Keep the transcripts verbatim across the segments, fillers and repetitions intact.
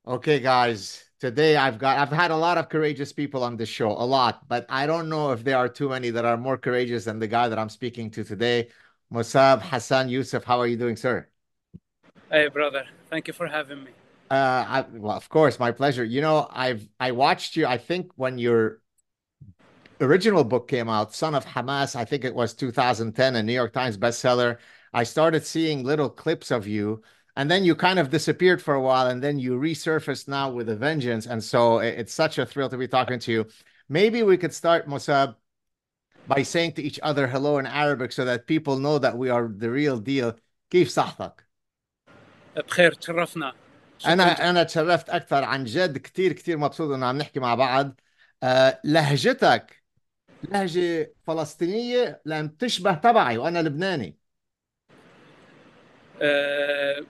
Okay, guys, today I've got I've had a lot of courageous people on this show, a lot, but I don't know if there are too many that are more courageous than the guy that I'm speaking to today. Musab Hassan Yusuf, how are you doing, sir? Hey, brother. Thank you for having me. Uh, I, well, of course, my pleasure. You know, I've I watched you, I think when your original book came out, Son of Hamas, I think it was two thousand ten, a New York Times bestseller. I started seeing little clips of you, and then you kind of disappeared for a while, and then you resurfaced now with a vengeance. And so it- it's such a thrill to be talking to you. Maybe we could start, Musab, by saying to each other hello in Arabic so that people know that we are the real deal. كيف صحتك؟ بخير تشرفنا. انا شكرا جزيلا. انا تشرفت اكثر عن جد، كثير كثير مبسوط انه عم نحكي مع بعض. أه لهجتك لهجة فلسطينية لأن تشبه تبعي وأنا لبناني. أه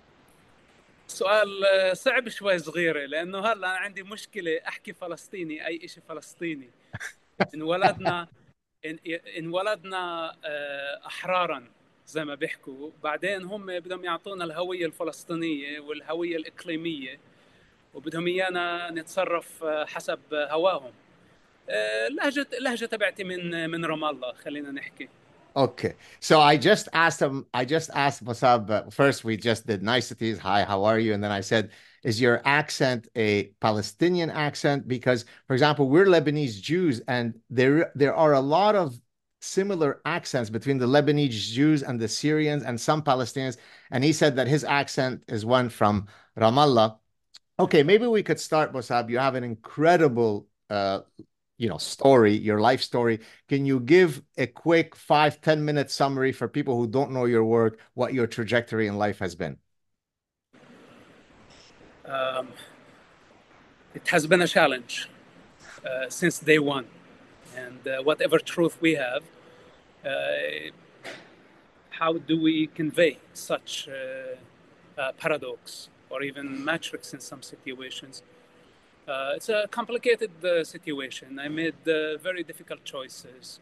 سؤال آه، صعب شوي صغيرة لأنه هلا أنا عندي مشكلة أحكي فلسطيني أي إشي فلسطيني. انولدنا ان- انولدنا آه، أحرارا زي ما بيحكوا، بعدين هم بدهم يعطونا الهوية الفلسطينية والهوية الإقليمية وبدهم إيانا نتصرف آه، حسب هواهم. آه، لهجة لهجة تبعتي من من رام الله، خلينا نحكي. Okay, so I just asked him, I just asked Musab, uh, first we just did niceties. Hi, how are you? And then I said, is your accent a Palestinian accent? Because, for example, we're Lebanese Jews, and there there are a lot of similar accents between the Lebanese Jews and the Syrians and some Palestinians. And he said that his accent is one from Ramallah. Okay, maybe we could start, Musab. You have an incredible, uh, you know, story, your life story. Can you give a quick five, ten minute summary for people who don't know your work, what your trajectory in life has been? Um, it has been a challenge uh, since day one. And uh, whatever truth we have, uh, how do we convey such uh, uh, paradox or even matrix in some situations? Uh, it's a complicated uh, situation. I made uh, very difficult choices.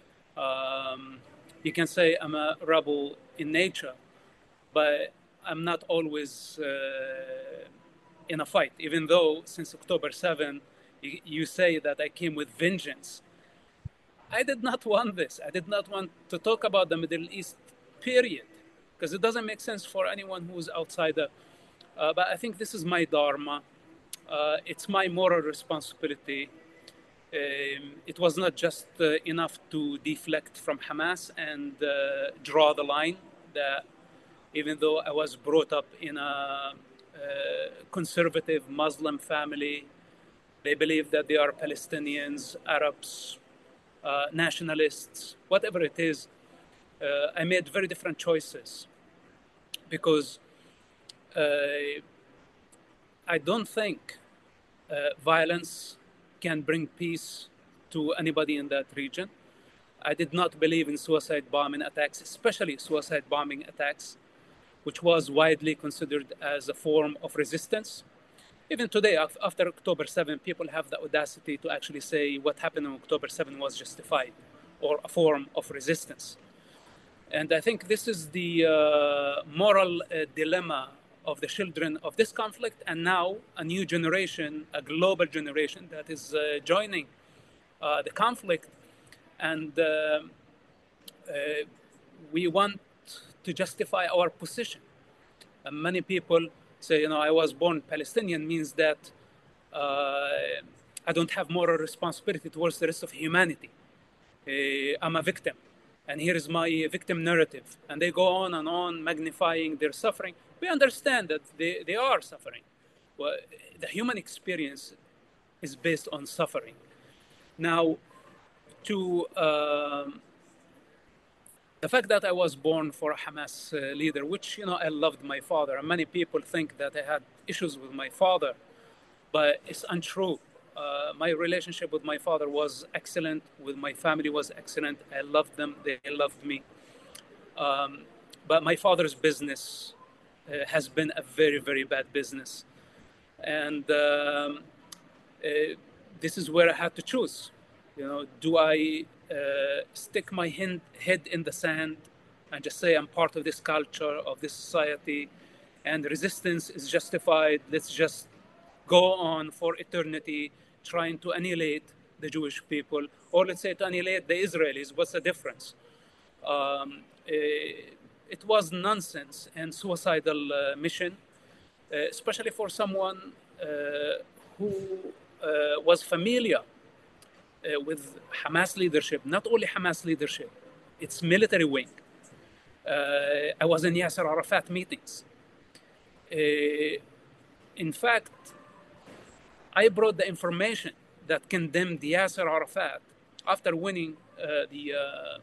Um, you can say I'm a rebel in nature, but I'm not always uh, in a fight, even though since October seventh, you, you say that I came with vengeance. I did not want this. I did not want to talk about the Middle East, period, because it doesn't make sense for anyone who's outsider. Uh, but I think this is my dharma. Uh, it's my moral responsibility. Um, it was not just uh, enough to deflect from Hamas and uh, draw the line that even though I was brought up in a uh, conservative Muslim family, they believe that they are Palestinians, Arabs, uh, nationalists, whatever it is. Uh, I made very different choices because uh, I don't think uh, violence can bring peace to anybody in that region. I did not believe in suicide bombing attacks, especially suicide bombing attacks, which was widely considered as a form of resistance. Even today, after October seventh, people have the audacity to actually say what happened on October seventh was justified or a form of resistance. And I think this is the uh, moral uh, dilemma of the children of this conflict, and now a new generation, a global generation that is uh, joining uh, the conflict. And uh, uh, we want to justify our position. And many people say, you know, I was born Palestinian means that uh, I don't have moral responsibility towards the rest of humanity. Uh, I'm a victim. And here is my victim narrative. And they go on and on, magnifying their suffering. We understand that they, they are suffering. Well, the human experience is based on suffering. Now, to um, the fact that I was born for a Hamas uh, leader, which, you know, I loved my father, and many people think that I had issues with my father, but it's untrue. Uh, my relationship with my father was excellent, with my family was excellent. I loved them, they loved me. Um, but my father's business uh, has been a very, very bad business. And um, uh, this is where I had to choose. You know, do I uh, stick my hand, head in the sand and just say I'm part of this culture, of this society, and resistance is justified? Let's just go on for eternity trying to annihilate the Jewish people, or let's say to annihilate the Israelis. What's the difference? Um, eh, it was nonsense and suicidal uh, mission, uh, especially for someone uh, who uh, was familiar uh, with Hamas leadership, not only Hamas leadership, its military wing. Uh, I was in Yasser Arafat meetings. Uh, in fact, I brought the information that condemned Yasser Arafat after winning uh, the uh,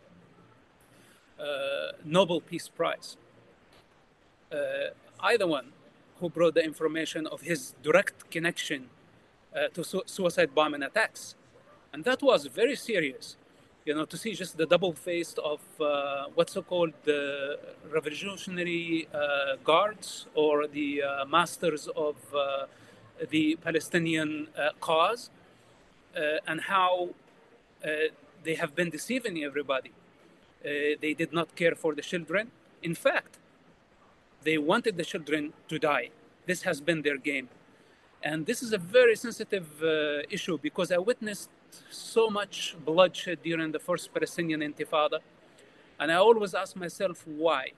uh, Nobel Peace Prize. Uh, I, the one who brought the information of his direct connection uh, to su- suicide bombing attacks. And that was very serious, you know, to see just the double face of uh, what's so-called the revolutionary uh, guards or the uh, masters of uh, the Palestinian uh, cause, uh, and how uh, they have been deceiving everybody. Uh, they did not care for the children. In fact, they wanted the children to die. This has been their game. And this is a very sensitive uh, issue because I witnessed so much bloodshed during the first Palestinian Intifada. And I always ask myself why.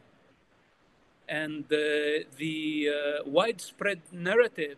And uh, the uh, widespread narrative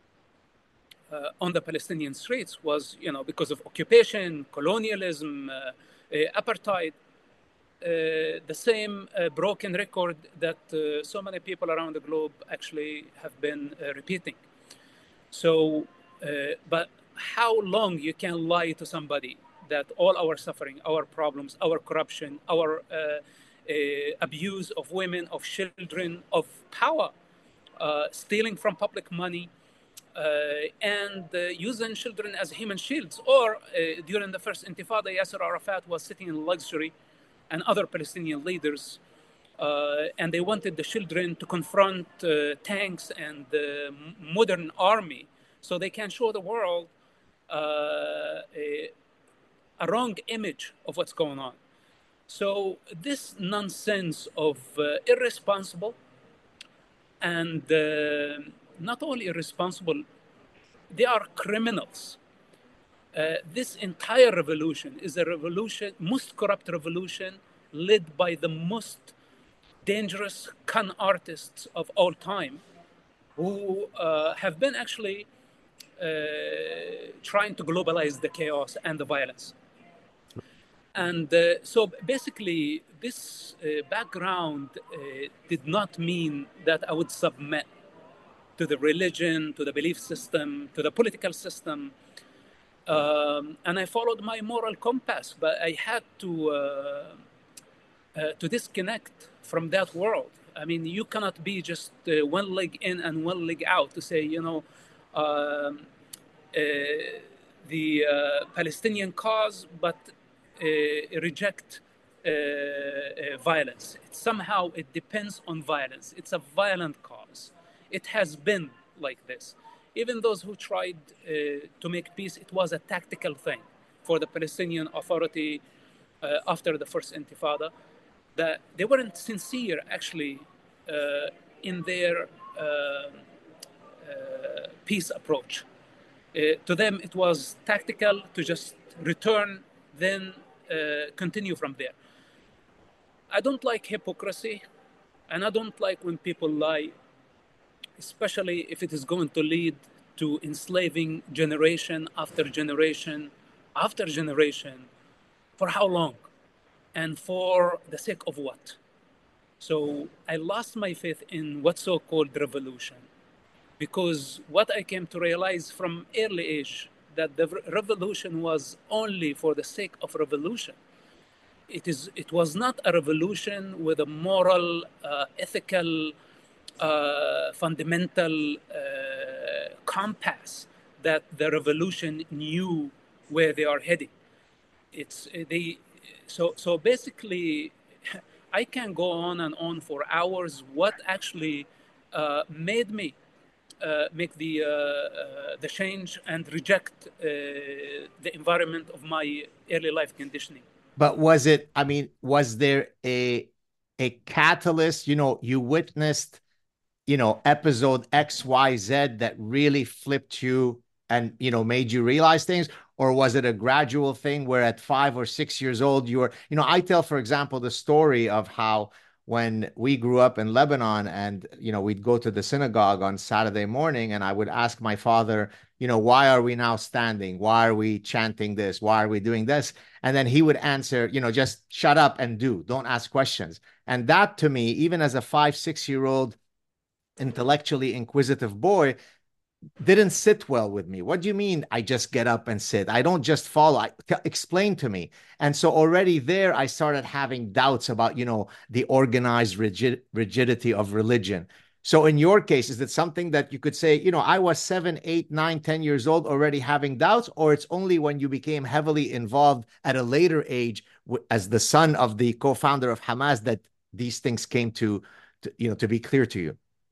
uh, on the Palestinian streets was, you know, because of occupation, colonialism, uh, uh, apartheid, uh, the same uh, broken record that uh, so many people around the globe actually have been uh, repeating. So, uh, but how long you can lie to somebody that all our suffering, our problems, our corruption, our uh, uh, abuse of women, of children, of power, uh, stealing from public money, uh, and uh, using children as human shields. Or uh, during the first Intifada, Yasser Arafat was sitting in luxury and other Palestinian leaders, uh, and they wanted the children to confront uh, tanks and the modern army so they can show the world uh, a, a wrong image of what's going on. So this nonsense of uh, irresponsible and uh, not only irresponsible, they are criminals. Uh, this entire revolution is a revolution, most corrupt revolution, led by the most dangerous con artists of all time, who uh, have been actually uh, trying to globalize the chaos and the violence. And uh, so basically, this uh, background uh, did not mean that I would submit to the religion, to the belief system, to the political system. Um, and I followed my moral compass, but I had to uh, uh, to disconnect from that world. I mean, you cannot be just uh, one leg in and one leg out to say, you know, um, uh, the uh, Palestinian cause, but uh, reject uh, uh, violence. It, somehow it depends on violence. It's a violent cause. It has been like this. Even those who tried uh, to make peace, it was a tactical thing for the Palestinian Authority uh, after the first Intifada. That they weren't sincere, actually, uh, in their uh, uh, peace approach. Uh, to them, it was tactical to just return, then uh, continue from there. I don't like hypocrisy, and I don't like when people lie, especially if it is going to lead to enslaving generation after generation after generation. For how long? And for the sake of what? So I lost my faith in what's so-called revolution, because what I came to realize from early age, that the revolution was only for the sake of revolution. It is. It was not a revolution with a moral, uh, ethical, uh, fundamental uh, compass that the revolution knew where they are heading. It's they. So so basically, I can go on and on for hours. What actually uh, made me uh, make the uh, uh, the change and reject uh, the environment of my early life conditioning? But was it, I mean, was there a a catalyst? You know, you witnessed you know, episode X, Y, Z that really flipped you and, you know, made you realize things? Or was it a gradual thing where at five or six years old, you were, you know, I tell, for example, the story of how when we grew up in Lebanon and, you know, we'd go to the synagogue on Saturday morning and I would ask my father, you know, why are we now standing? Why are we chanting this? Why are we doing this? And then he would answer, you know, just shut up and do, don't ask questions. And that to me, even as a five, six year old intellectually inquisitive boy, didn't sit well with me. What do you mean I just get up and sit? I don't just follow. I, explain to me. And so already there, I started having doubts about, you know, the organized rigid, rigidity of religion. So in your case, is it something that you could say, you know, I was seven, eight, nine, ten years old already having doubts, or it's only when you became heavily involved at a later age as the son of the co-founder of Hamas that these things came to, to you know, to be clear to you?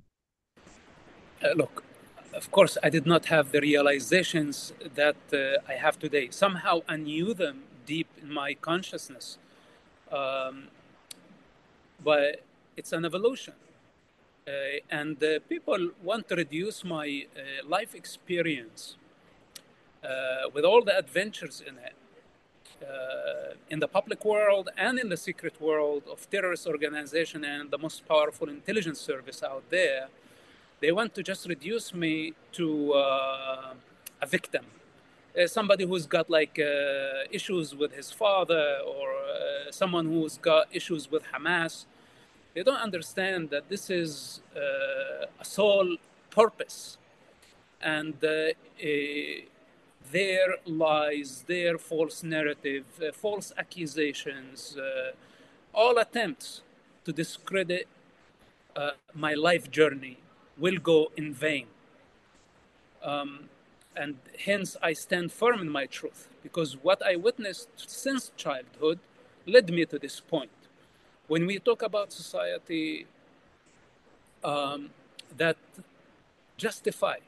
Uh, look, of course, I did not have the realizations that uh, I have today. Somehow I knew them deep in my consciousness. Um, but it's an evolution. Uh, and uh, people want to reduce my uh, life experience uh, with all the adventures in it, uh, in the public world and in the secret world of terrorist organization and the most powerful intelligence service out there. They want to just reduce me to uh, a victim, uh, somebody who's got like uh, issues with his father, or uh, someone who's got issues with Hamas. They don't understand that this is uh, a sole purpose, and uh, uh, there lies their false narrative, uh, false accusations, uh, all attempts to discredit uh, my life journey will go in vain. Um, and hence I stand firm in my truth, because what I witnessed since childhood led me to this point. When we talk about society um, that justify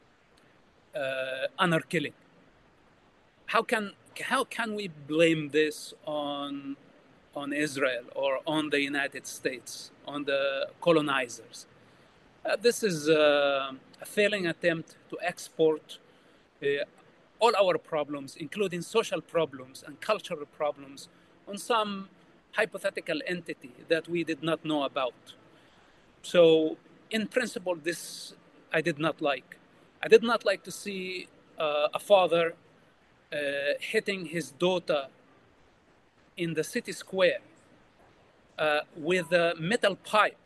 uh, honor killing, how can how can we blame this on on Israel or on the United States, on the colonizers? Uh, this is uh, a failing attempt to export uh, all our problems, including social problems and cultural problems, on some hypothetical entity that we did not know about. So, in principle, this I did not like. I did not like to see uh, a father uh, hitting his daughter in the city square uh, with a metal pipe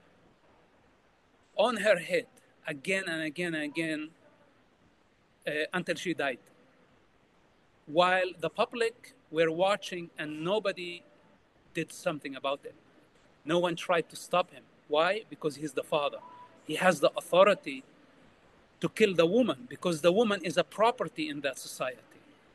on her head again and again and again uh, until she died. While the public were watching and nobody did something about it. No one tried to stop him. Why? Because he's the father. He has the authority to kill the woman because the woman is a property in that society.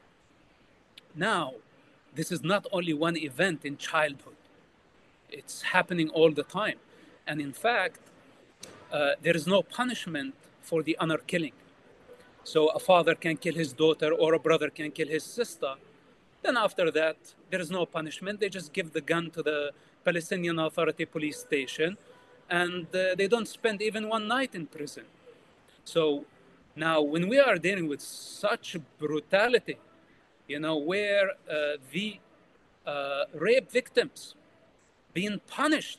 Now, this is not only one event in childhood. It's happening all the time. And in fact, uh, there is no punishment for the honor killing. So a father can kill his daughter or a brother can kill his sister. Then after that, there is no punishment. They just give the gun to the Palestinian Authority police station, and uh, they don't spend even one night in prison. So now when we are dealing with such brutality, you know, where uh, the uh, rape victims being punished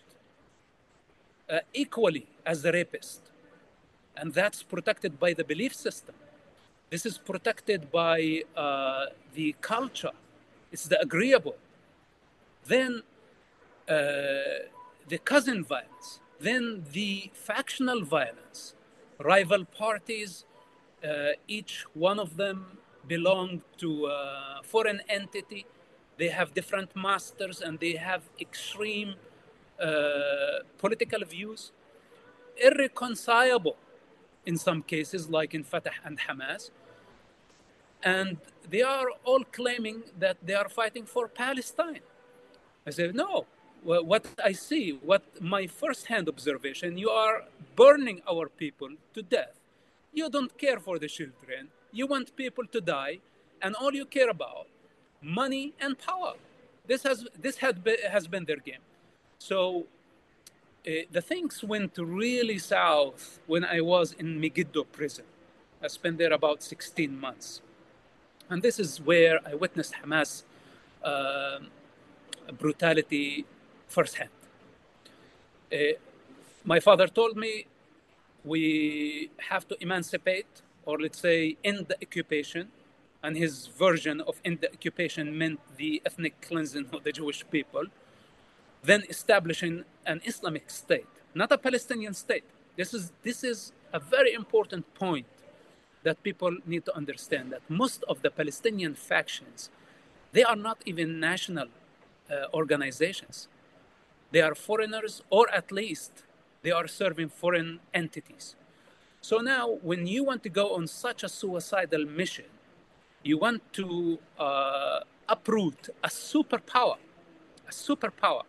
uh, equally as the rapist, and that's protected by the belief system. This is protected by uh, the culture. It's the agreeable. Then uh, the cousin violence. Then the factional violence. Rival parties, uh, each one of them belong to a foreign entity. They have different masters and they have extreme uh, political views, irreconcilable in some cases, like in Fatah and Hamas. And they are all claiming that they are fighting for Palestine. I said, no, well, what I see, what my first-hand observation, you are burning our people to death. You don't care for the children. You want people to die, and all you care about, money and power. This has this had been, has been their game. So the things went really south when I was in Megiddo prison. I spent there about sixteen months. And this is where I witnessed Hamas uh, brutality firsthand. Uh, my father told me we have to emancipate, or let's say end the occupation. And his version of end the occupation meant the ethnic cleansing of the Jewish people, then establishing an Islamic state, not a Palestinian state. This is, this is a very important point that people need to understand, that most of the Palestinian factions, they are not even national uh, organizations. They are foreigners, or at least they are serving foreign entities. So now when you want to go on such a suicidal mission, you want to uh, uproot a superpower, a superpower,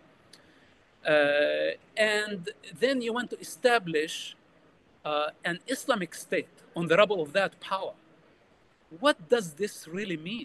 uh, and then you want to establish uh, an Islamic state on the rubble of that power. What does this really mean?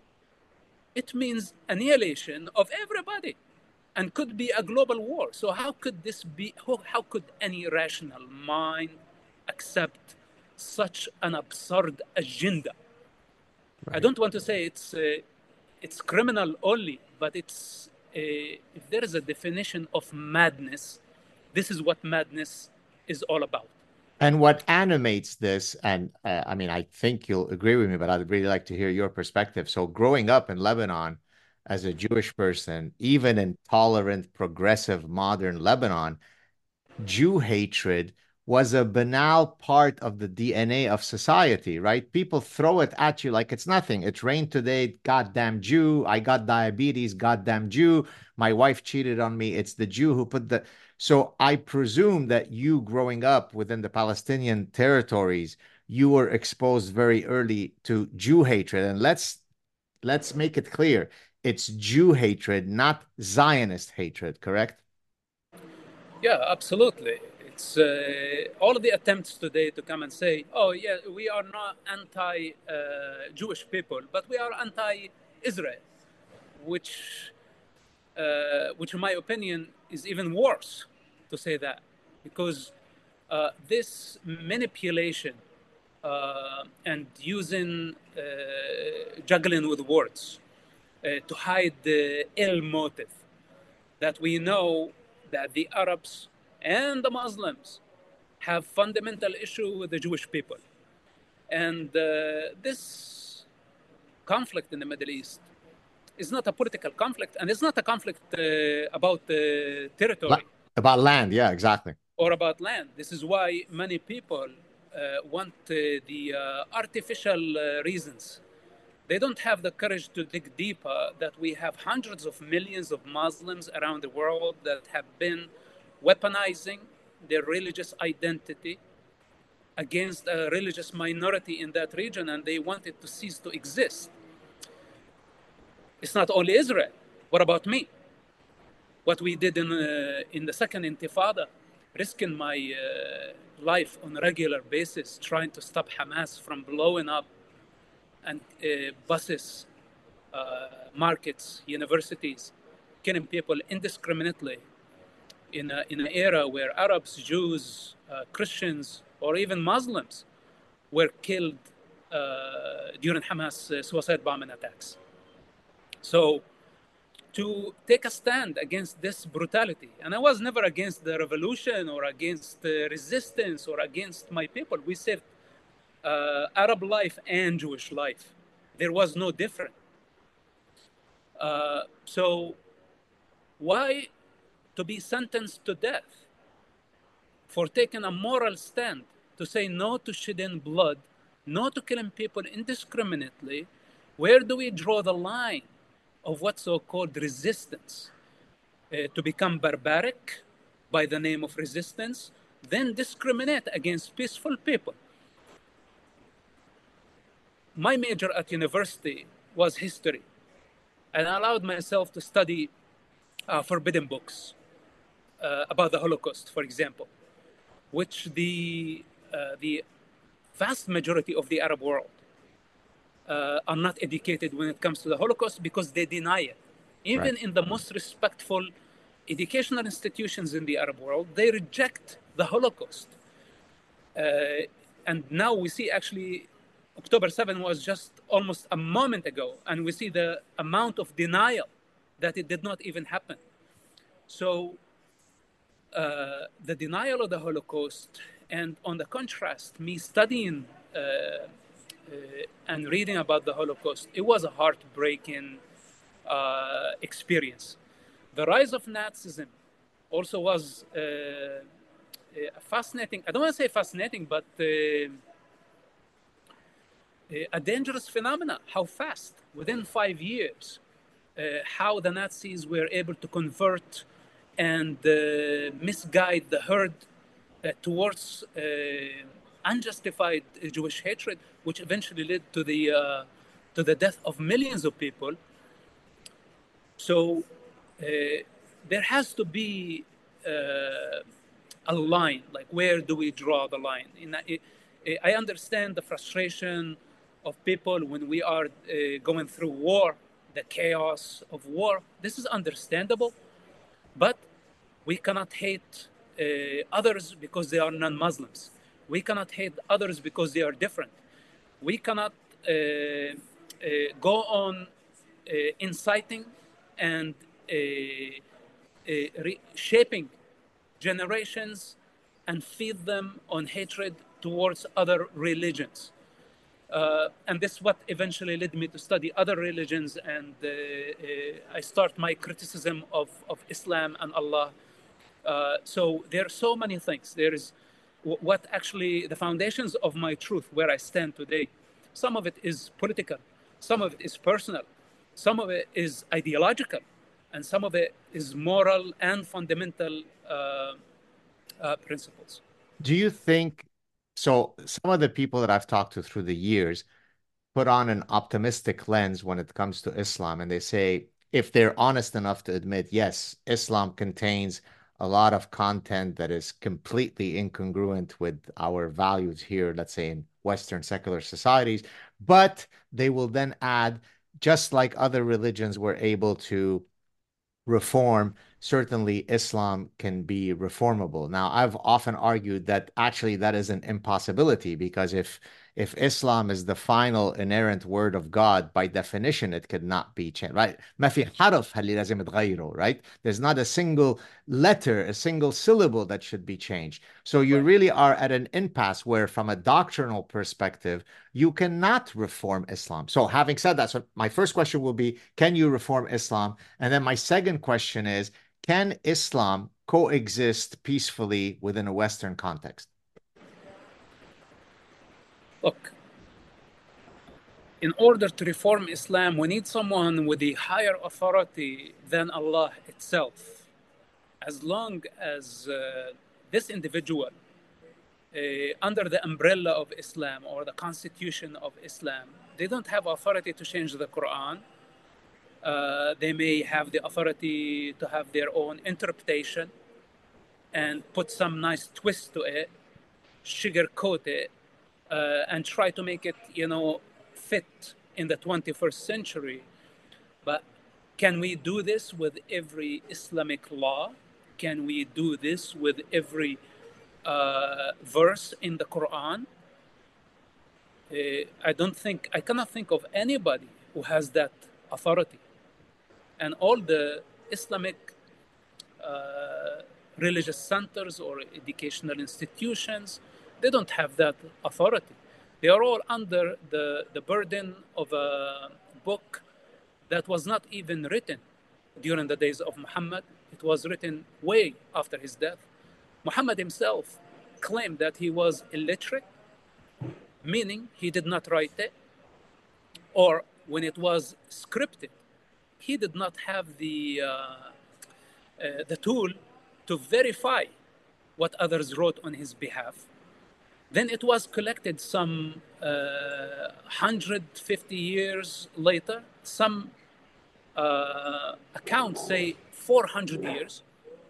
It means annihilation of everybody, and could be a global war. So how could this be, how, how could any rational mind accept such an absurd agenda? Right. I don't want to say it's uh, it's criminal only, but it's uh, if there is a definition of madness, this is what madness is all about. And what animates this, and uh, I mean, I think you'll agree with me, but I'd really like to hear your perspective. So growing up in Lebanon as a Jewish person, even in tolerant, progressive, modern Lebanon, Jew hatred was a banal part of the D N A of society, right? People throw it at you like it's nothing. It rained today, goddamn Jew. I got diabetes, goddamn Jew. My wife cheated on me. It's the Jew who put the... So I presume that you growing up within the Palestinian territories, you were exposed very early to Jew hatred. And let's let's make it clear. It's Jew hatred, not Zionist hatred, correct? Yeah, absolutely. It's uh, all of the attempts today to come and say, oh, yeah, we are not anti-Jewish uh, people, but we are anti-Israel, which, uh, which in my opinion, is even worse to say that, because uh, this manipulation uh, and using, uh, juggling with words uh, to hide the ill motive that we know that the Arabs and the Muslims have fundamental issue with the Jewish people. And uh, this conflict in the Middle East is not a political conflict, and it's not a conflict uh, about uh, territory. About land, yeah, exactly. Or about land. This is why many people uh, want uh, the uh, artificial uh, reasons. They don't have the courage to dig deeper, that we have hundreds of millions of Muslims around the world that have been weaponizing their religious identity against a religious minority in that region, and they want it to cease to exist. It's not only Israel. What about me? What we did in, uh, in the second Intifada, risking my uh, life on a regular basis, trying to stop Hamas from blowing up and uh, buses, uh, markets, universities, killing people indiscriminately in, a, in an era where Arabs, Jews, uh, Christians, or even Muslims were killed uh, during Hamas uh, suicide bombing attacks. So to take a stand against this brutality, and I was never against the revolution or against uh, resistance or against my people. We saved uh, Arab life and Jewish life. There was no difference. Uh, so why to be sentenced to death for taking a moral stand to say no to shedding blood, no to killing people indiscriminately? Where do we draw the line of what's so-called resistance? Uh, to become barbaric by the name of resistance, then discriminate against peaceful people. My major at university was history, and I allowed myself to study uh, forbidden books uh, about the Holocaust, for example, which the, uh, the vast majority of the Arab world uh, are not educated when it comes to the Holocaust, because they deny it. Even right. in the most respectful educational institutions in the Arab world, they reject the Holocaust. Uh, and now we see actually October seventh was just almost a moment ago, and we see the amount of denial that it did not even happen. So uh, the denial of the Holocaust, and on the contrast, me studying uh, uh, and reading about the Holocaust, it was a heartbreaking uh, experience. The rise of Nazism also was uh, a fascinating, I don't want to say fascinating, but uh, a dangerous phenomena. How fast, within five years, uh, how the Nazis were able to convert and uh, misguide the herd uh, towards uh, unjustified Jewish hatred, which eventually led to the uh, to the death of millions of people. So uh, there has to be uh, a line, like where do we draw the line? In, I, I understand the frustration of people when we are uh, going through war, the chaos of war. This is understandable, but we cannot hate uh, others because they are non-Muslims. We cannot hate others because they are different. We cannot uh, uh, go on uh, inciting and uh, uh, reshaping generations and feed them on hatred towards other religions. Uh, and this is what eventually led me to study other religions, and uh, uh, I start my criticism of, of Islam and Allah. Uh, so there are so many things. There is w- what actually the foundations of my truth, where I stand today. Some of it is political, some of it is personal, some of it is ideological, and some of it is moral and fundamental uh, uh, principles. Do you think so? Some of the people that I've talked to through the years put on an optimistic lens when it comes to Islam, and they say if they're honest enough to admit, yes, Islam contains a lot of content that is completely incongruent with our values here, let's say in Western secular societies, but they will then add, just like other religions were able to reform, certainly Islam can be reformable. Now, I've often argued that actually that is an impossibility, because if if Islam is the final inerrant word of God, by definition, it could not be changed, right? ما في حرف اللي لازم تغيره, right? There's not a single letter, a single syllable that should be changed. So you Right. really are at an impasse where, from a doctrinal perspective, you cannot reform Islam. So having said that, so my first question will be, can you reform Islam? And then my second question is, can Islam coexist peacefully within a Western context? Look, in order to reform Islam, we need someone with a higher authority than Allah itself. As long as uh, this individual, uh, under the umbrella of Islam or the constitution of Islam, they don't have authority to change the Quran. Uh, they may have the authority to have their own interpretation and put some nice twist to it, sugarcoat it, uh, and try to make it, you know, fit in the twenty-first century. But can we do this with every Islamic law? Can we do this with every uh, verse in the Quran? Uh, I don't think, I cannot think of anybody who has that authority. And all the Islamic uh, religious centers or educational institutions, they don't have that authority. They are all under the, the burden of a book that was not even written during the days of Muhammad. It was written way after his death. Muhammad himself claimed that he was illiterate, meaning he did not write it, or when it was scripted, he did not have the, uh, uh, the tool to verify what others wrote on his behalf. Then it was collected some uh, one hundred fifty years later. Some uh, accounts say four hundred years.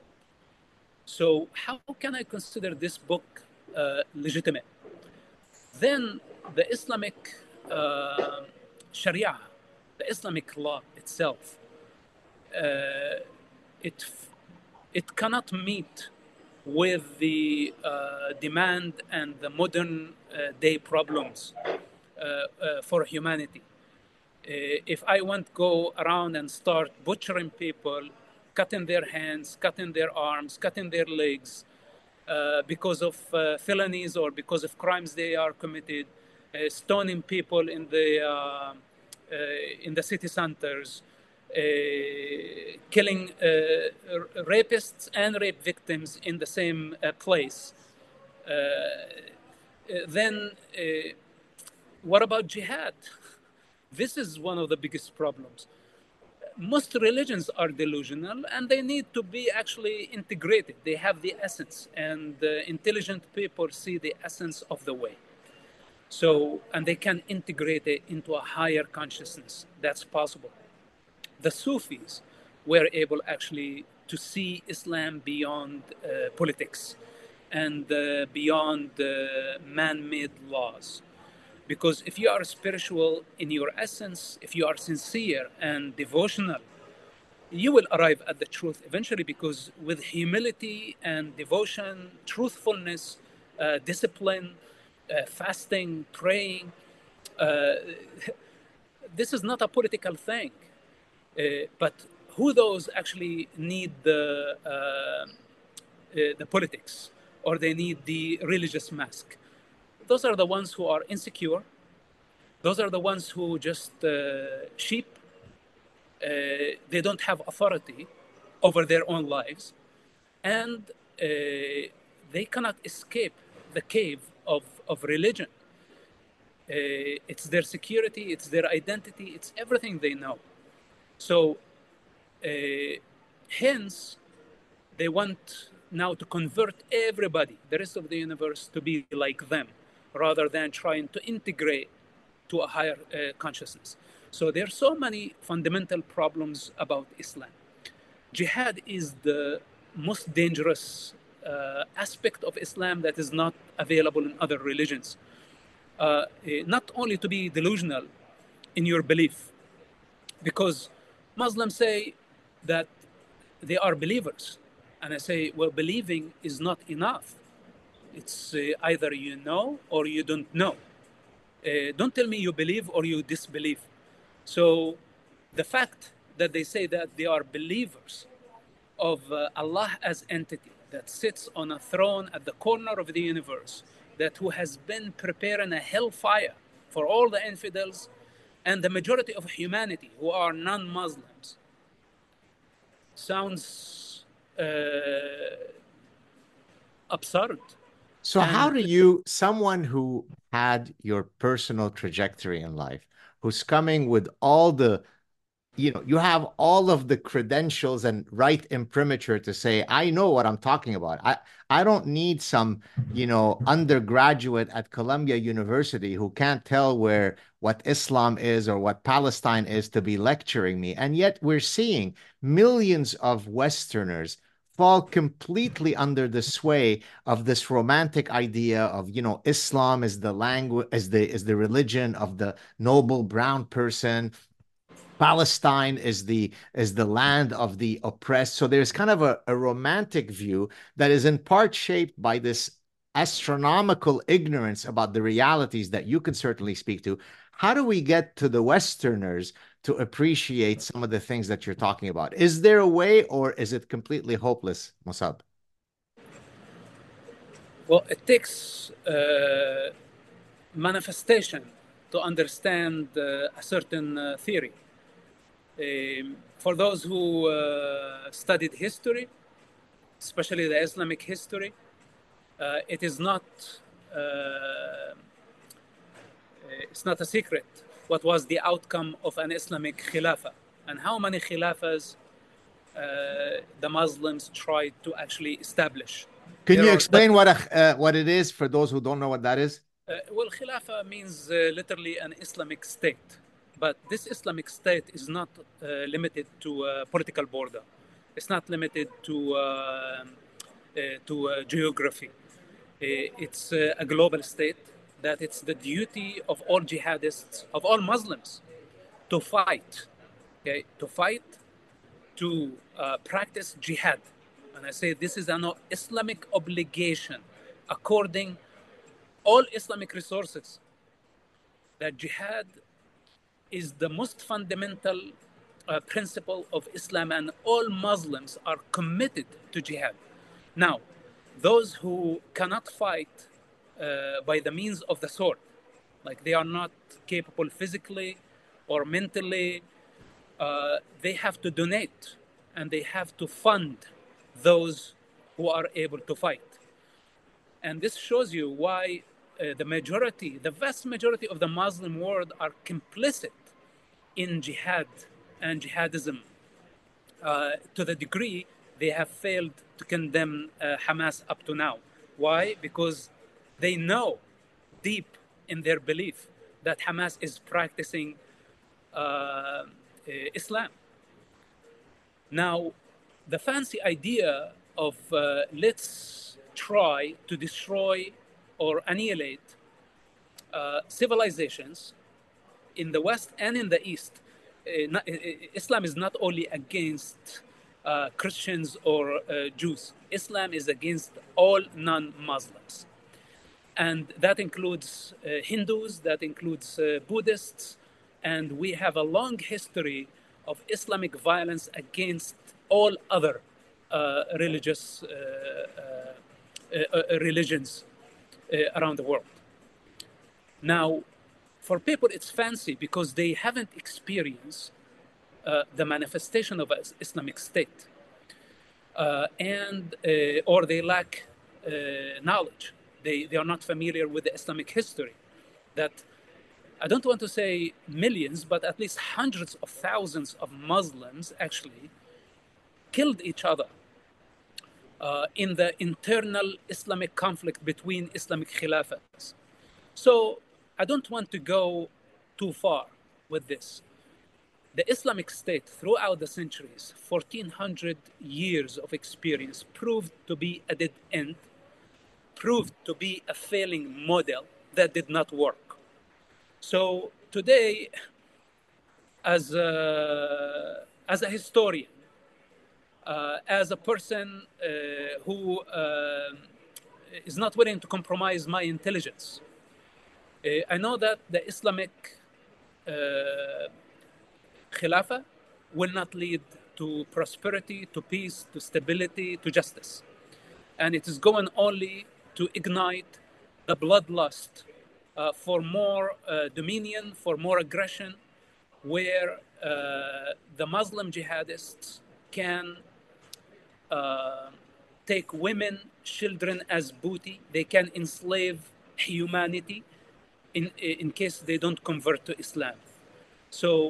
So how can I consider this book uh, legitimate? Then the Islamic uh, Sharia, the Islamic law itself, uh, it it cannot meet with the uh, demand and the modern uh, day problems uh, uh, for humanity. Uh, if I want to go around and start butchering people, cutting their hands, cutting their arms, cutting their legs uh, because of uh, felonies or because of crimes they are committed, uh, stoning people in the uh, uh, in the city centers, uh, killing uh, rapists and rape victims in the same uh, place. Uh, then, uh, what about jihad? This is one of the biggest problems. Most religions are delusional and they need to be actually integrated. They have the essence, and uh, intelligent people see the essence of the way. So, and they can integrate it into a higher consciousness. That's possible. The Sufis were able actually to see Islam beyond uh, politics and uh, beyond uh, man-made laws. Because if you are spiritual in your essence, if you are sincere and devotional, you will arrive at the truth eventually, because with humility and devotion, truthfulness, uh, discipline, uh, fasting, praying, uh, this is not a political thing. Uh, but who those actually need the, uh, uh, the politics, or they need the religious mask? Those are the ones who are insecure. Those are the ones who just uh, sheep. Uh, they don't have authority over their own lives. And uh, they cannot escape the cave of, of religion. Uh, it's their security, it's their identity, it's everything they know. So, uh, hence, they want now to convert everybody, the rest of the universe, to be like them, rather than trying to integrate to a higher uh, consciousness. So there are so many fundamental problems about Islam. Jihad is the most dangerous uh, aspect of Islam that is not available in other religions. Uh, not only to be delusional in your belief, because Muslims say that they are believers. And I say, well, believing is not enough. It's uh, either you know or you don't know. Uh, don't tell me you believe or you disbelieve. So the fact that they say that they are believers of uh, Allah as entity that sits on a throne at the corner of the universe, that who has been preparing a hellfire for all the infidels and the majority of humanity who are non-Muslims, sounds uh, absurd. So And how do you, someone who had your personal trajectory in life, who's coming with all the, you know, you have all of the credentials and right imprimatur to say, I know what I'm talking about. I, I don't need some, you know, undergraduate at Columbia University who can't tell where what Islam is or what Palestine is to be lecturing me. And yet we're seeing millions of Westerners fall completely under the sway of this romantic idea of, you know, Islam is the language, is the is the religion of the noble brown person. Palestine is the is the land of the oppressed. So there's kind of a, a romantic view that is in part shaped by this astronomical ignorance about the realities that you can certainly speak to. How do we get to the Westerners to appreciate some of the things that you're talking about? Is there a way, or is it completely hopeless, Musab? Well, it takes uh, manifestation to understand uh, a certain uh, theory. Um, for those who uh, studied history, especially the Islamic history, uh, it is not uh, it's not a secret what was the outcome of an Islamic khilafah and how many khilafahs uh, the Muslims tried to actually establish. Can There you are explain dozens- what a, uh, what it is for those who don't know what that is? Uh, well, Khilafah means uh, literally an Islamic state. But this Islamic state is not uh, limited to a political border. It's not limited to, uh, uh, to uh, geography. Uh, it's uh, a global state that it's the duty of all jihadists, of all Muslims, to fight, okay, to fight, to uh, practice jihad and I say this is an Islamic obligation, according all Islamic resources, that jihad is the most fundamental uh, principle of Islam, and all Muslims are committed to jihad. Now, those who cannot fight uh, by the means of the sword, like they are not capable physically or mentally, uh, they have to donate and they have to fund those who are able to fight. And this shows you why uh, the majority, the vast majority of the Muslim world are complicit in jihad and jihadism uh, to the degree they have failed to condemn uh, Hamas up to now. Why? Because they know deep in their belief that Hamas is practicing uh, uh, Islam. Now, the fancy idea of uh, let's try to destroy or annihilate uh, civilizations in the West and in the East. Uh, not, uh, Islam is not only against uh, Christians or uh, Jews. Islam is against all non-Muslims. And that includes uh, Hindus, that includes uh, Buddhists, and we have a long history of Islamic violence against all other uh, religious uh, uh, uh, religions uh, around the world. Now, for people, it's fancy because they haven't experienced uh, the manifestation of an Islamic State, uh, and uh, or they lack uh, knowledge. They, they are not familiar with the Islamic history. That I don't want to say millions, but at least hundreds of thousands of Muslims actually killed each other uh, in the internal Islamic conflict between Islamic Khilafats. So I don't want to go too far with this. The Islamic State, throughout the centuries, fourteen hundred years of experience, proved to be a dead end, proved to be a failing model that did not work. So today, as a, as a historian, uh, as a person uh, who uh, is not willing to compromise my intelligence, uh, I know that the Islamic uh, Khilafah will not lead to prosperity, to peace, to stability, to justice. And it is going only to ignite the bloodlust uh, for more uh, dominion, for more aggression, where uh, the Muslim jihadists can uh, take women, children as booty. They can enslave humanity in, in case they don't convert to Islam. So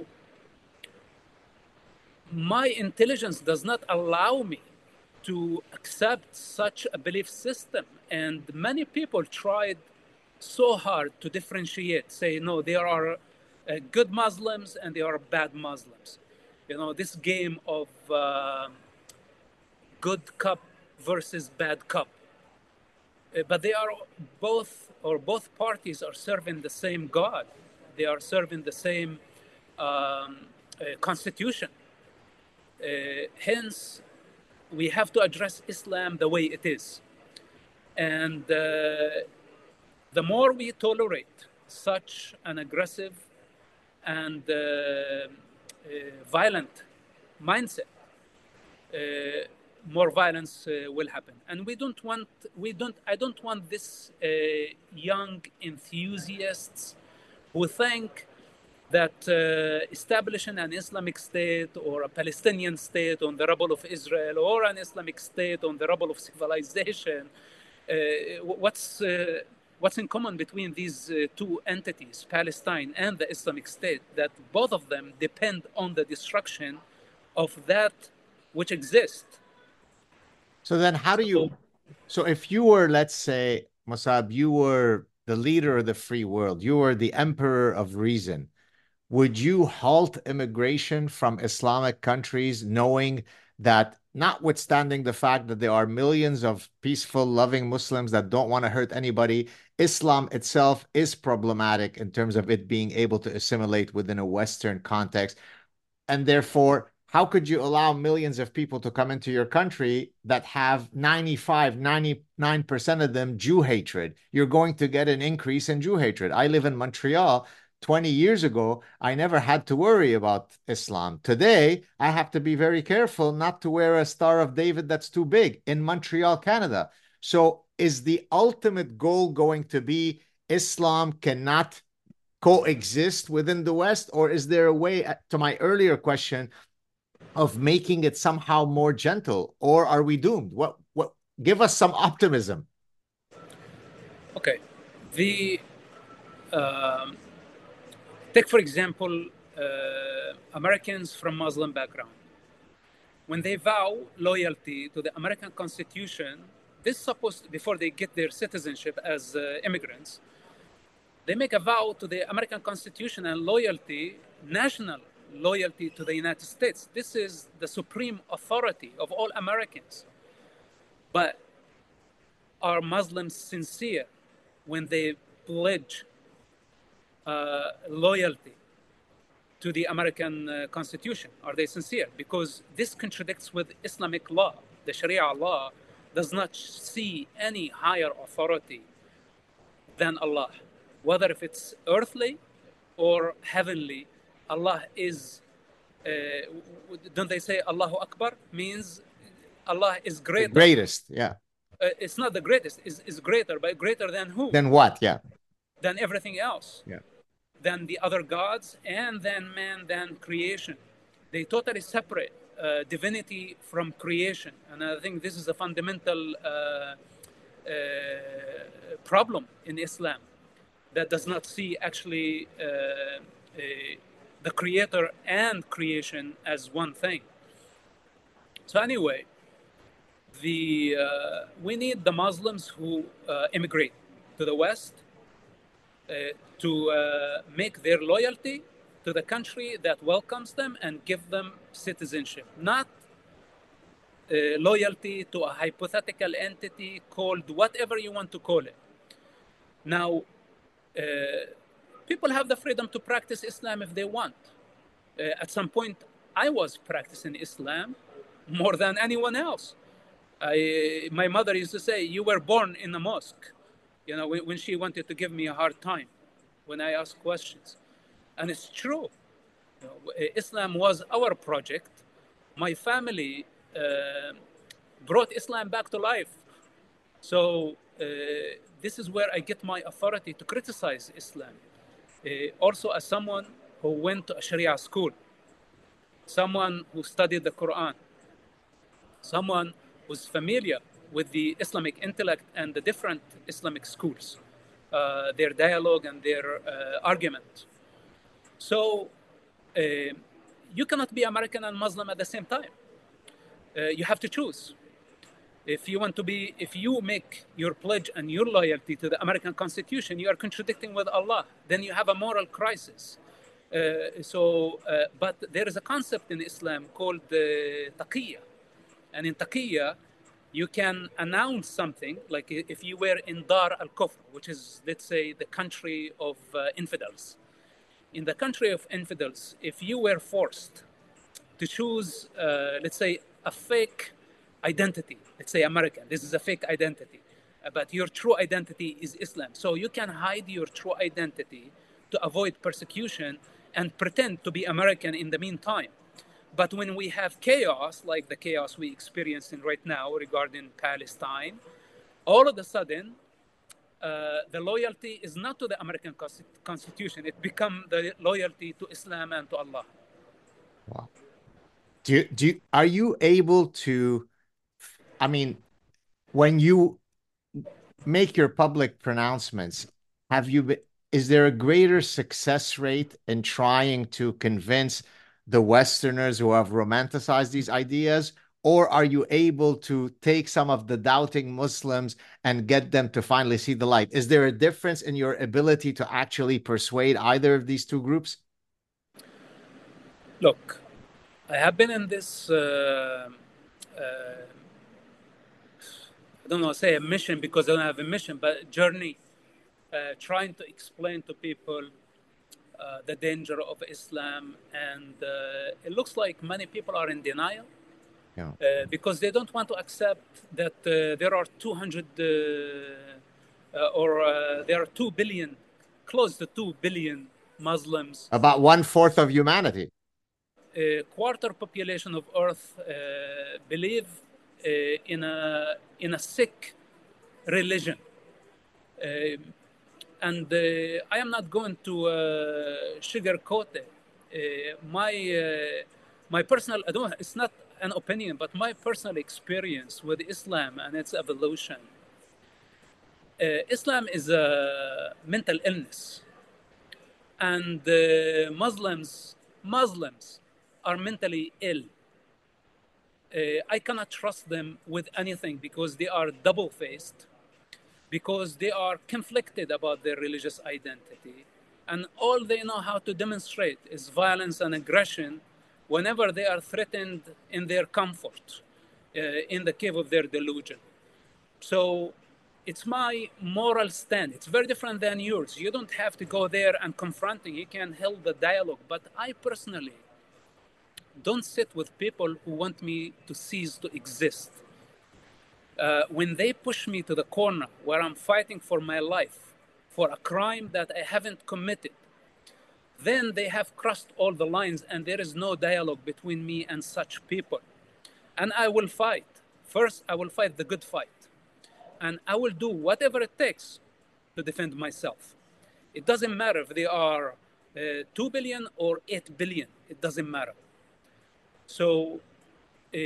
my intelligence does not allow me to accept such a belief system. And many people tried so hard to differentiate, say, no, there are uh, good Muslims and there are bad Muslims. You know, this game of uh, good cop versus bad cop. Uh, but they are both, or both parties are serving the same God. They are serving the same um, uh, constitution. Uh, hence, we have to address Islam the way it is. And uh, the more we tolerate such an aggressive and uh, uh, violent mindset, uh, more violence uh, will happen. And we don't want, we don't, I don't want this uh, young enthusiasts who think that uh, establishing an Islamic State or a Palestinian state on the rubble of Israel or an Islamic State on the rubble of civilization, uh, what's, uh, what's in common between these uh, two entities, Palestine and the Islamic State, that both of them depend on the destruction of that which exists. So then how do you, so if you were, let's say, Musab, you were the leader of the free world, you were the emperor of reason, would you halt immigration from Islamic countries, knowing that, notwithstanding the fact that there are millions of peaceful, loving Muslims that don't want to hurt anybody, Islam itself is problematic in terms of it being able to assimilate within a Western context, and therefore how could you allow millions of people to come into your country that have ninety-five, ninety-nine percent of them Jew hatred? You're going to get an increase in Jew hatred. I live in Montreal. twenty years ago, I never had to worry about Islam. Today, I have to be very careful not to wear a Star of David that's too big in Montreal, Canada. So, is the ultimate goal going to be Islam cannot coexist within the West? Or is there a way, uh, to my earlier question, of making it somehow more gentle? Or are we doomed? What, what, give us some optimism. Okay. The, um, take, for example, uh, Americans from Muslim background. When they vow loyalty to the American Constitution, this is supposed to, before they get their citizenship as uh, immigrants, they make a vow to the American Constitution and loyalty, national loyalty to the United States. This is the supreme authority of all Americans. But are Muslims sincere when they pledge uh, loyalty to the American uh, Constitution? Are they sincere? Because this contradicts with Islamic law. The Sharia law does not see any higher authority than Allah. Whether if it's earthly or heavenly, Allah is, uh, don't they say Allahu Akbar means Allah is greater? The greatest, yeah. Uh, it's not the greatest, it's, it's greater, but greater than who? Than what, yeah. Than everything else. Yeah. Than the other gods, and then man, than creation. They totally separate uh, divinity from creation. And I think this is a fundamental uh, uh, problem in Islam, that does not see actually uh, uh, the creator and creation as one thing. So anyway, the uh, we need the Muslims who uh, immigrate to the West uh, to uh, make their loyalty to the country that welcomes them and give them citizenship, not uh, loyalty to a hypothetical entity called whatever you want to call it. Now, Uh, people have the freedom to practice Islam if they want. Uh, at some point, I was practicing Islam more than anyone else. I, my mother used to say, "You were born in a mosque," you know, when, when she wanted to give me a hard time when I asked questions. And it's true. You know, Islam was our project. My family uh, brought Islam back to life. So, Uh, this is where I get my authority to criticize Islam. Uh, also, as someone who went to a Sharia school, someone who studied the Quran, someone who's familiar with the Islamic intellect and the different Islamic schools, uh, their dialogue and their uh, argument. So, uh, you cannot be American and Muslim at the same time. Uh, you have to choose. If you want to be, if you make your pledge and your loyalty to the American Constitution, you are contradicting with Allah. Then you have a moral crisis. Uh, so, uh, but there is a concept in Islam called uh, taqiyya. And in taqiyya, you can announce something, like if you were in Dar al-Kufr, which is, let's say, the country of uh, infidels. In the country of infidels, if you were forced to choose, uh, let's say, a fake identity, let's say American, this is a fake identity, but your true identity is Islam. So you can hide your true identity to avoid persecution and pretend to be American in the meantime. But when we have chaos, like the chaos we experiencing right now regarding Palestine, all of a sudden, uh, the loyalty is not to the American Constitution. It becomes the loyalty to Islam and to Allah. Wow. Do you, do you, are you able to, I mean, when you make your public pronouncements, have you been, is there a greater success rate in trying to convince the Westerners who have romanticized these ideas? Or are you able to take some of the doubting Muslims and get them to finally see the light? Is there a difference in your ability to actually persuade either of these two groups? Look, I have been in this uh, uh, I don't know, say a mission because I don't have a mission, but journey, uh, trying to explain to people uh, the danger of Islam, and uh, it looks like many people are in denial. Yeah. Uh, because they don't want to accept that uh, there are two hundred uh, uh, or uh, there are two billion, close to two billion Muslims. About one fourth of humanity. A quarter population of Earth uh, believe uh, in a in a sick religion, uh, and uh, I am not going to uh, sugarcoat it. Uh, my uh, my personal, I don't, it's not an opinion, but my personal experience with Islam and its evolution. Uh, Islam is a mental illness, and uh, Muslims Muslims are mentally ill. Uh, I cannot trust them with anything because they are double-faced, because they are conflicted about their religious identity, and all they know how to demonstrate is violence and aggression whenever they are threatened in their comfort, uh, in the cave of their delusion. So it's my moral stand. It's very different than yours. You don't have to go there and confronting. You can hold the dialogue. But I personally don't sit with people who want me to cease to exist. Uh, when they push me to the corner where I'm fighting for my life, for a crime that I haven't committed, then they have crossed all the lines and there is no dialogue between me and such people. And I will fight. First, I will fight the good fight. And I will do whatever it takes to defend myself. It doesn't matter if they are uh, two billion or eight billion. It doesn't matter. So uh,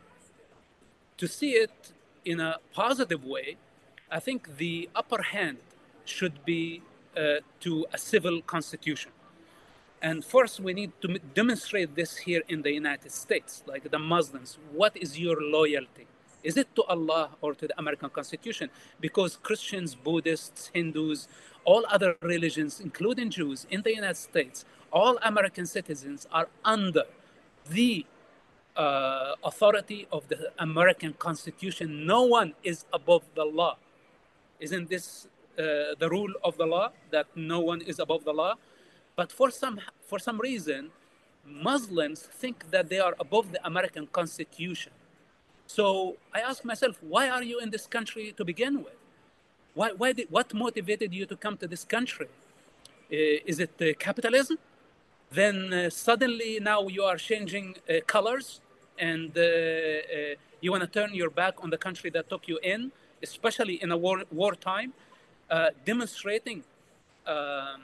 to see it in a positive way, I think the upper hand should be uh, to a civil constitution. And first, we need to demonstrate this here in the United States, like the Muslims. What is your loyalty? Is it to Allah or to the American Constitution? Because Christians, Buddhists, Hindus, all other religions, including Jews in the United States, all American citizens are under the uh, authority of the American Constitution. No one is above the law. Isn't this uh, the rule of the law, that no one is above the law? But for some, for some reason, Muslims think that they are above the American Constitution. So I ask myself, why are you in this country to begin with? Why, why did, what motivated you to come to this country? Uh, is it uh, capitalism? Then uh, suddenly now you are changing uh, colors and uh, uh, you want to turn your back on the country that took you in, especially in a war wartime, uh, demonstrating um,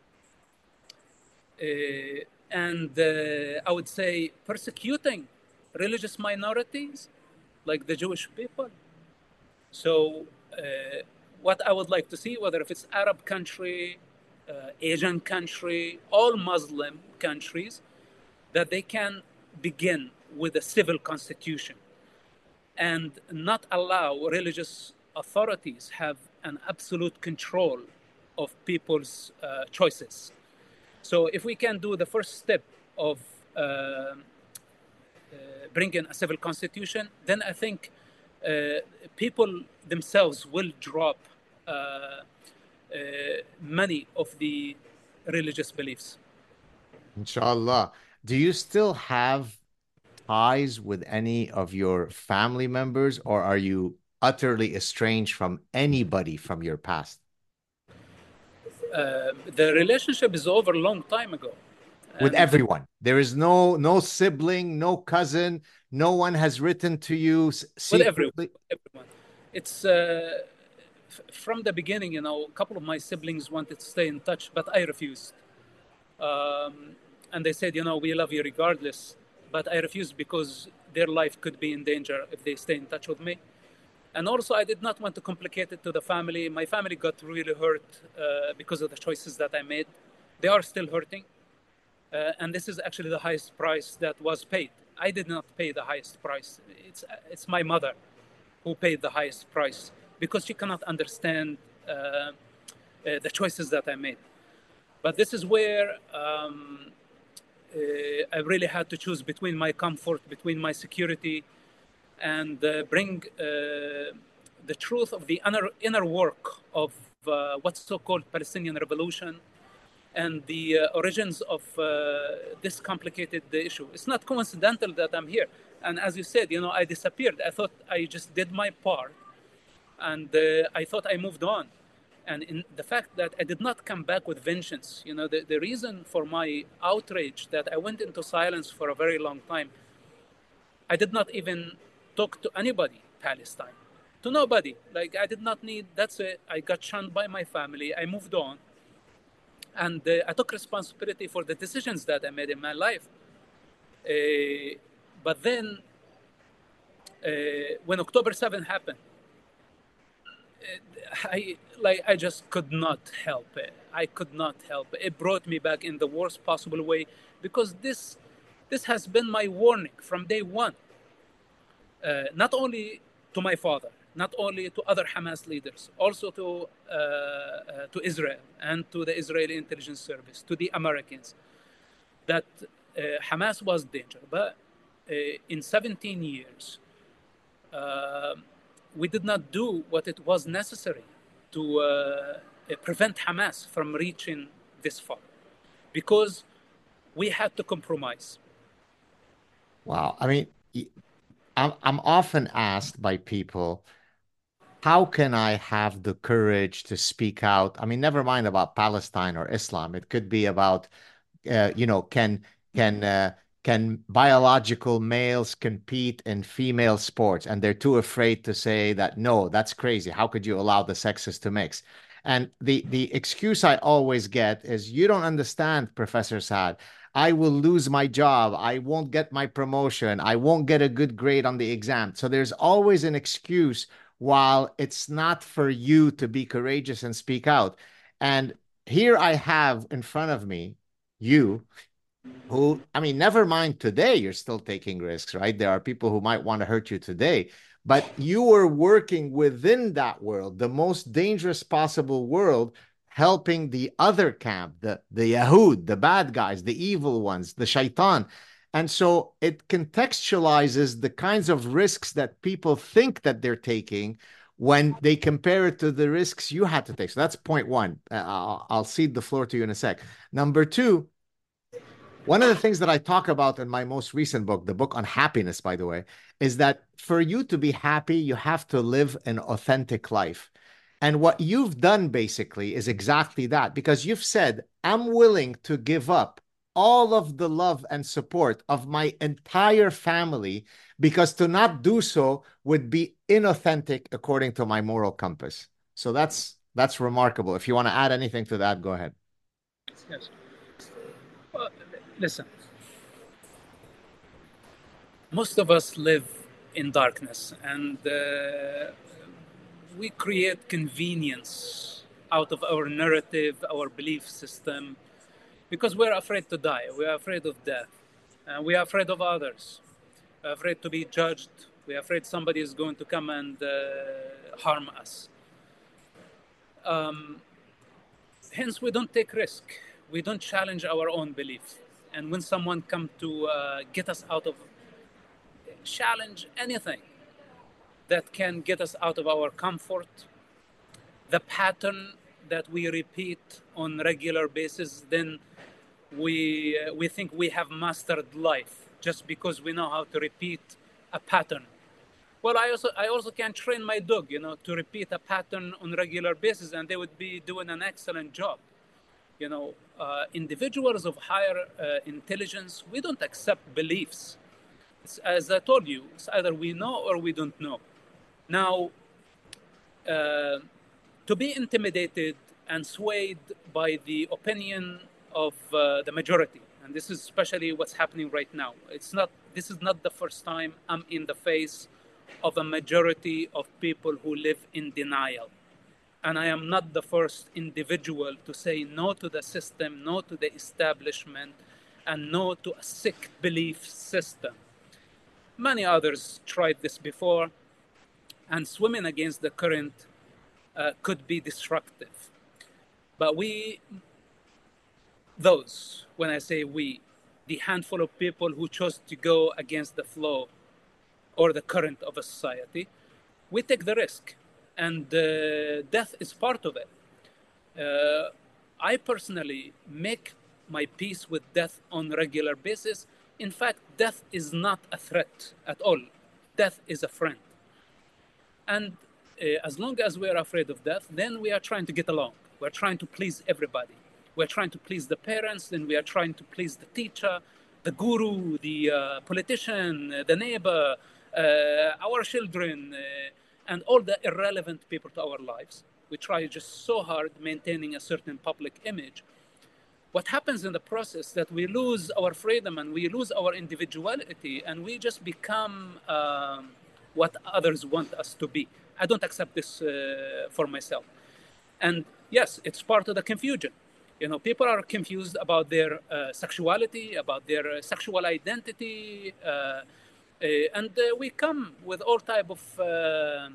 uh, and uh, I would say persecuting religious minorities like the Jewish people. So uh, what I would like to see, whether if it's Arab country, uh, Asian country, all Muslim countries, that they can begin with a civil constitution and not allow religious authorities have an absolute control of people's uh, choices. So if we can do the first step of uh, uh, bringing a civil constitution, then I think uh, people themselves will drop uh, uh, many of the religious beliefs. Inshallah. Do you still have ties with any of your family members, or are you utterly estranged from anybody from your past? Uh, the relationship is over a long time ago. With And everyone. There is no no sibling, no cousin, no one has written to you with everyone, secretly. everyone. It's uh, f- from the beginning, you know, a couple of my siblings wanted to stay in touch, but I refused. Um, and they said, you know, we love you regardless. But I refused because their life could be in danger if they stay in touch with me. And also, I did not want to complicate it to the family. My family got really hurt uh, because of the choices that I made. They are still hurting. Uh, and this is actually the highest price that was paid. I did not pay the highest price. It's, it's my mother who paid the highest price because she cannot understand uh, uh, the choices that I made. But this is where um, uh, I really had to choose between my comfort, between my security, and uh, bring uh, the truth of the inner, inner work of uh, what's so-called Palestinian revolution, and the uh, origins of uh, this complicated issue. It's not coincidental that I'm here. And as you said, you know, I disappeared. I thought I just did my part, and uh, I thought I moved on. And in the fact that I did not come back with vengeance, you know, the, the reason for my outrage that I went into silence for a very long time, I did not even talk to anybody, Palestine, to nobody. Like, I did not need, that's it. I got shunned by my family. I moved on. And uh, I took responsibility for the decisions that I made in my life. Uh, but then, uh, when October seventh happened, I like I just could not help it. I could not help it. It brought me back in the worst possible way, because this this has been my warning from day one. Uh, not only to my father, not only to other Hamas leaders, also to uh, uh, to Israel and to the Israeli intelligence service, to the Americans, that uh, Hamas was danger. But uh, in seventeen years, uh, we did not do what it was necessary to uh, prevent Hamas from reaching this far, because we had to compromise. Wow. I mean, I'm I'm often asked by people, how can I have the courage to speak out? I mean, never mind about Palestine or Islam. It could be about, uh, you know, can can uh, can biological males compete in female sports? And they're too afraid to say that, no, that's crazy. How could you allow the sexes to mix? And the the excuse I always get is, you don't understand, Professor Saad. I will lose my job. I won't get my promotion. I won't get a good grade on the exam. So there's always an excuse, while it's not for you to be courageous and speak out. And here I have in front of me you, who, I mean, never mind today, you're still taking risks, right? There are people who might want to hurt you today, but you were working within that world, the most dangerous possible world, helping the other camp, the, the Yahud, the bad guys, the evil ones, the shaitan. And so it contextualizes the kinds of risks that people think that they're taking when they compare it to the risks you had to take. So that's point one. Uh, I'll, I'll cede the floor to you in a sec. Number two, one of the things that I talk about in my most recent book, the book on happiness, by the way, is that for you to be happy, you have to live an authentic life. And what you've done basically is exactly that, because you've said, I'm willing to give up all of the love and support of my entire family, because to not do so would be inauthentic according to my moral compass. So that's that's remarkable. If you want to add anything to that, go ahead. Yes. Well, listen, most of us live in darkness, and uh, we create convenience out of our narrative, our belief system, because we're afraid to die. We are afraid of death. And we are afraid of others. We're afraid to be judged. We're afraid somebody is going to come and uh, harm us. Um, hence, we don't take risk. We don't challenge our own belief. And when someone comes to uh, get us out of, challenge anything that can get us out of our comfort, the pattern that we repeat on regular basis, then we uh, we think we have mastered life just because we know how to repeat a pattern. Well, I also I also can train my dog, you know, to repeat a pattern on a regular basis, and they would be doing an excellent job. You know, uh, individuals of higher uh, intelligence, we don't accept beliefs. It's, as I told you, it's either we know or we don't know. Now, uh, to be intimidated and swayed by the opinion of uh, the majority, and this is especially what's happening right now. It's not. This is not the first time I'm in the face of a majority of people who live in denial, and I am not the first individual to say no to the system, no to the establishment, and no to a sick belief system. Many others tried this before, and swimming against the current uh, could be destructive. But we, those, when I say we, the handful of people who chose to go against the flow or the current of a society, we take the risk, and uh, death is part of it. Uh, I personally make my peace with death on a regular basis. In fact, death is not a threat at all. Death is a friend. And uh, as long as we are afraid of death, then we are trying to get along. We're trying to please everybody. We're trying to please the parents, then we are trying to please the teacher, the guru, the uh, politician, uh, the neighbor, uh, our children, uh, and all the irrelevant people to our lives. We try just so hard maintaining a certain public image. What happens in the process that we lose our freedom and we lose our individuality and we just become um, what others want us to be. I don't accept this uh, for myself. And yes, it's part of the confusion. You know, people are confused about their uh, sexuality, about their uh, sexual identity, uh, uh, and uh, we come with all type of uh, uh,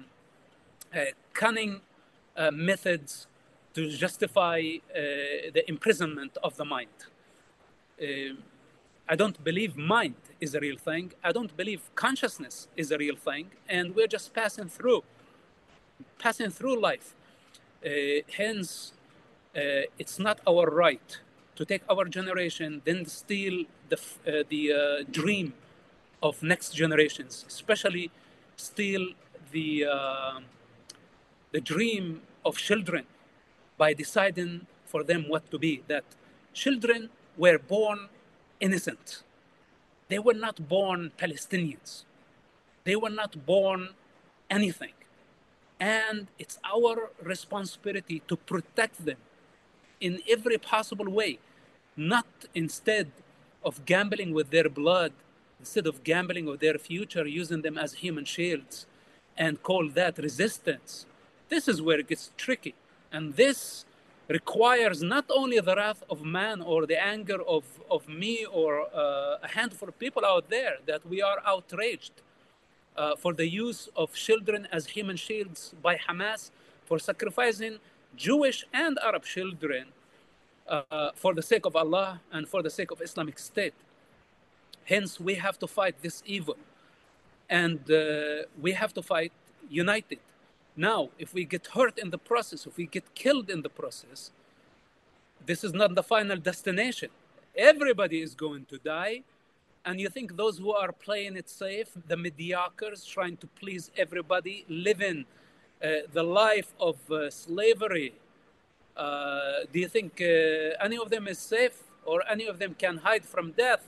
cunning uh, methods to justify uh, the imprisonment of the mind. Uh, I don't believe mind is a real thing. I don't believe consciousness is a real thing, and we're just passing through, passing through life. Uh, hence, uh, it's not our right to take our generation, then steal the uh, the uh, dream of next generations, especially steal the uh, the dream of children by deciding for them what to be. That children were born innocent. They were not born Palestinians. They were not born anything. And it's our responsibility to protect them in every possible way, not instead of gambling with their blood, instead of gambling with their future, using them as human shields and call that resistance. This is where it gets tricky. And this requires not only the wrath of man or the anger of, of me or uh, a handful of people out there, that we are outraged uh, for the use of children as human shields by Hamas, for sacrificing Jewish and Arab children uh, for the sake of Allah and for the sake of Islamic State. Hence, we have to fight this evil. And uh, we have to fight united. Now, if we get hurt in the process, if we get killed in the process, this is not the final destination. Everybody is going to die. And you think those who are playing it safe, the mediocres, trying to please everybody, living uh, the life of uh, slavery, uh, do you think uh, any of them is safe or any of them can hide from death?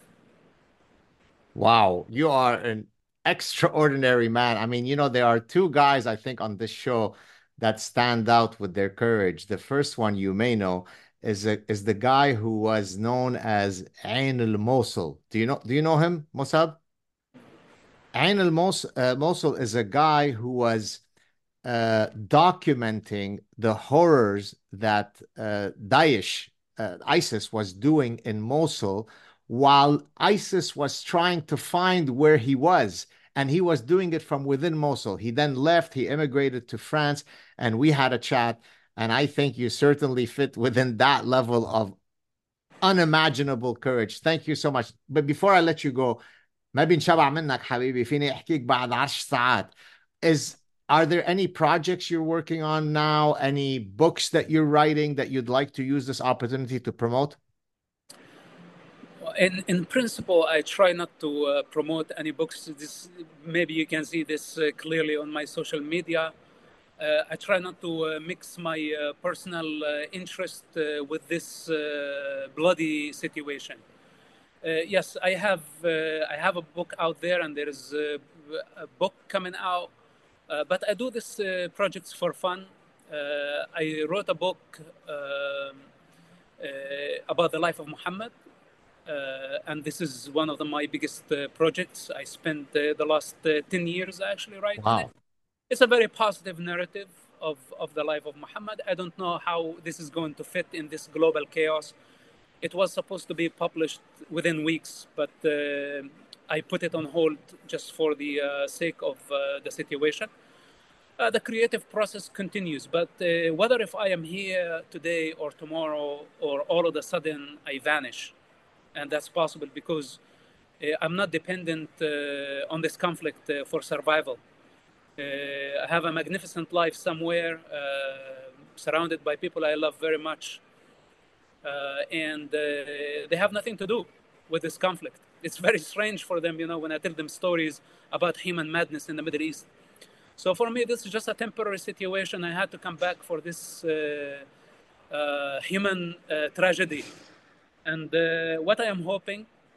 Wow, you are an extraordinary man. I mean, you know, there are two guys, I think, on this show that stand out with their courage. The first one you may know is a, is the guy who was known as Ain al-Mosul. Do you know do you know him, Mossab? Ain al-Mosul uh, Mosul is a guy who was uh, documenting the horrors that uh, Daesh, uh, ISIS, was doing in Mosul while ISIS was trying to find where he was. And he was doing it from within Mosul. He then left, he immigrated to France, and we had a chat. And I think you certainly fit within that level of unimaginable courage. Thank you so much. But before I let you go, ما بنشبع منك حبيبي فيني احكيك بعد عشر ساعات. Is are there any projects you're working on now? Any books that you're writing that you'd like to use this opportunity to promote? In, in principle, I try not to uh, promote any books. This, maybe you can see this uh, clearly on my social media. Uh, I try not to uh, mix my uh, personal uh, interest uh, with this uh, bloody situation. Uh, yes, I have uh, I have a book out there, and there is a, a book coming out. Uh, but I do this uh, projects for fun. Uh, I wrote a book uh, uh, about the life of Muhammad. Uh, and this is one of the, my biggest uh, projects. I spent uh, the last uh, ten years actually writing Wow. it. It's a very positive narrative of, of the life of Muhammad. I don't know how this is going to fit in this global chaos. It was supposed to be published within weeks, but uh, I put it on hold just for the uh, sake of uh, the situation. Uh, the creative process continues, but uh, whether if I am here today or tomorrow or all of a sudden I vanish, and that's possible because uh, I'm not dependent uh, on this conflict uh, for survival. Uh, I have a magnificent life somewhere, uh, surrounded by people I love very much. uh, and uh, they have nothing to do with this conflict. It's very strange for them, you know, when I tell them stories about human madness in the Middle East. So for me, this is just a temporary situation. I had to come back for this uh, uh, human uh, tragedy. And uh, what I am hoping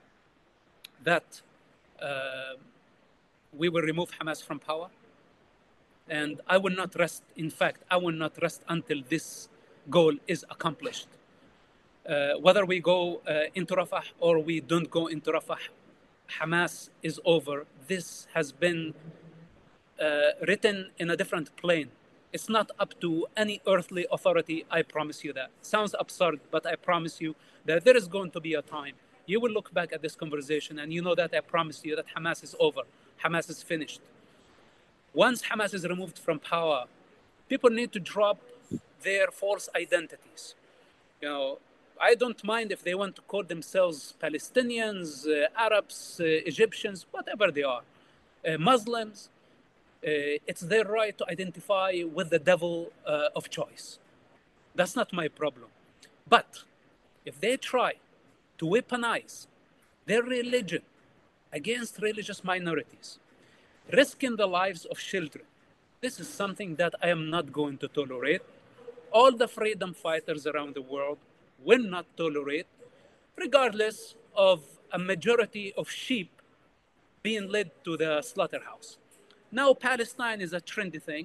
that uh, we will remove Hamas from power. And I will not rest. In fact, I will not rest until this goal is accomplished. Uh, whether we go uh, into Rafah or we don't go into Rafah, Hamas is over. This has been uh, written in a different plane. It's not up to any earthly authority, I promise you that. Sounds absurd, but I promise you that there is going to be a time. You will look back at this conversation and you know that I promise you that Hamas is over. Hamas is finished. Once Hamas is removed from power, people need to drop their false identities. You know, I don't mind if they want to call themselves Palestinians, uh, Arabs, uh, Egyptians, whatever they are, uh, Muslims. Uh, it's their right to identify with the devil uh, of choice. That's not my problem. But if they try to weaponize their religion against religious minorities, risking the lives of children, this is something that I am not going to tolerate. All the freedom fighters around the world will not tolerate, regardless of a majority of sheep being led to the slaughterhouse. Now, Palestine is a trendy thing,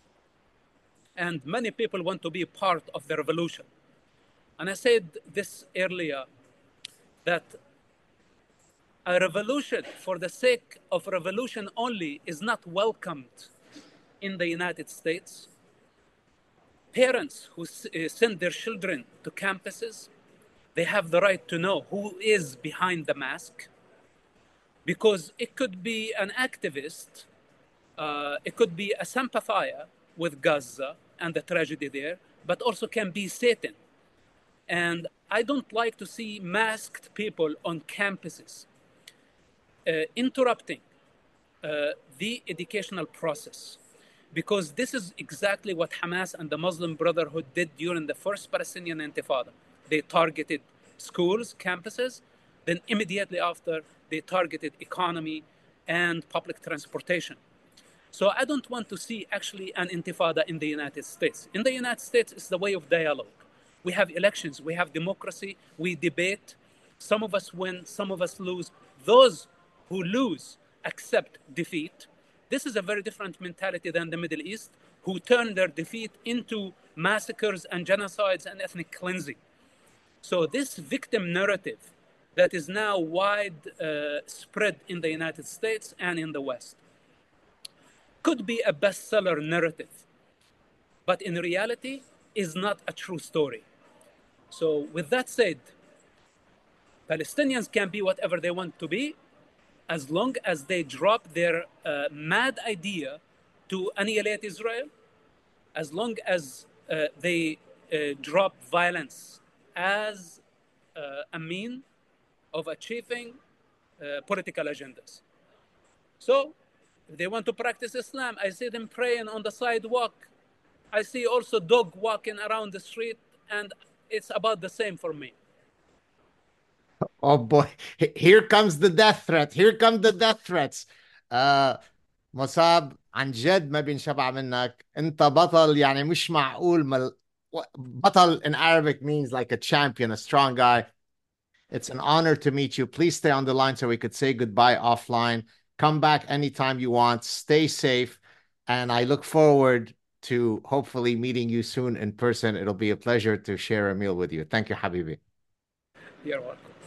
and many people want to be part of the revolution. And I said this earlier, that a revolution for the sake of revolution only is not welcomed in the United States. Parents who send their children to campuses, they have the right to know who is behind the mask, because it could be an activist, uh, it could be a sympathizer with Gaza and the tragedy there, but also can be Satan. And I don't like to see masked people on campuses uh, interrupting uh, the educational process. Because this is exactly what Hamas and the Muslim Brotherhood did during the first Palestinian Intifada. They targeted schools, campuses, then immediately after, they targeted economy and public transportation. So I don't want to see actually an Intifada in the United States. In the United States, it's the way of dialogue. We have elections, we have democracy, we debate. Some of us win, some of us lose. Those who lose accept defeat. This is a very different mentality than the Middle East, who turn their defeat into massacres and genocides and ethnic cleansing. So this victim narrative that is now wide uh, spread in the United States and in the West could be a bestseller narrative, but in reality is not a true story. So with that said, Palestinians can be whatever they want to be, as long as they drop their uh, mad idea to annihilate Israel, as long as uh, they uh, drop violence as uh, a mean of achieving uh, political agendas. So if they want to practice Islam, I see them praying on the sidewalk. I see also dog walking around the street, and it's about the same for me. Oh boy, here comes the death threat. Here come the death threats. آه مصاب عن جد ما بينشبع منك. انت بطل، يعني مش معقول. مل... بطل in Arabic means like a champion, a strong guy. It's an honor to meet you. Please stay on the line so we could say goodbye offline. Come back anytime you want. Stay safe. And I look forward to hopefully meeting you soon in person. It'll be a pleasure to share a meal with you. Thank you, Habibi. You're welcome.